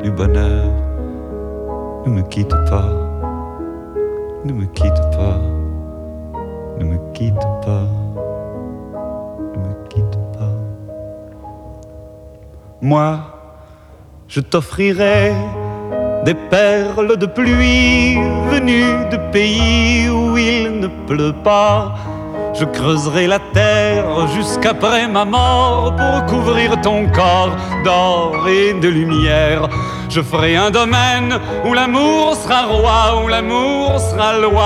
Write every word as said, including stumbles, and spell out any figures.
du bonheur. Ne me quitte pas, ne me quitte pas, ne me quitte pas, ne me quitte pas. Moi, je t'offrirai des perles de pluie venues de pays où il ne pleut pas. Je creuserai la terre jusqu'après ma mort pour couvrir ton corps d'or et de lumière. Je ferai un domaine où l'amour sera roi, où l'amour sera loi.